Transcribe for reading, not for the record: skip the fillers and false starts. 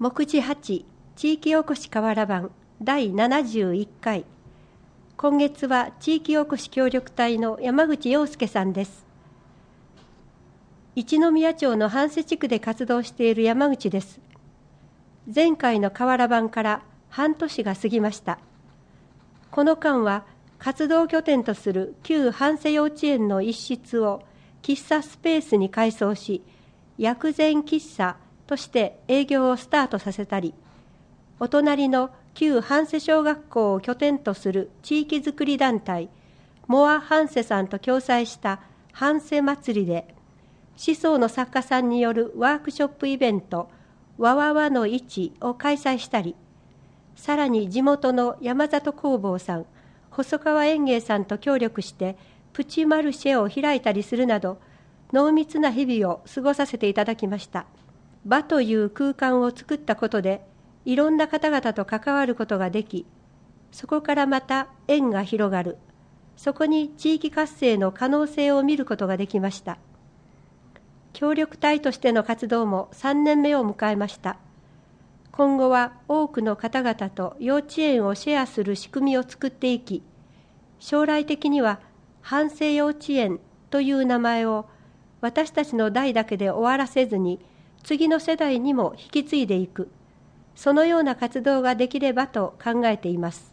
目次8地域おこし河原版第71回。今月は地域おこし協力隊の山口洋介さんです。一宮町の半瀬地区で活動している山口です。前回の河原版から半年が過ぎました。この間は活動拠点とする旧半瀬幼稚園の一室を喫茶スペースに改装し、薬膳喫茶として営業をスタートさせたり、お隣の旧半瀬小学校を拠点とする地域づくり団体モア半瀬さんと共催した半瀬祭りで、思想の作家さんによるワークショップイベントわわわの市を開催したり、さらに地元の山里工房さん、細川園芸さんと協力してプチマルシェを開いたりするなど、濃密な日々を過ごさせていただきました。場という空間を作ったことで、いろんな方々と関わることができ、そこからまた縁が広がる。そこに地域活性の可能性を見ることができました。協力隊としての活動も3年目を迎えました。今後は多くの方々と幼稚園をシェアする仕組みを作っていき、将来的には半瀬幼稚園という名前を私たちの代だけで終わらせずに、次の世代にも引き継いでいく、そのような活動ができればと考えています。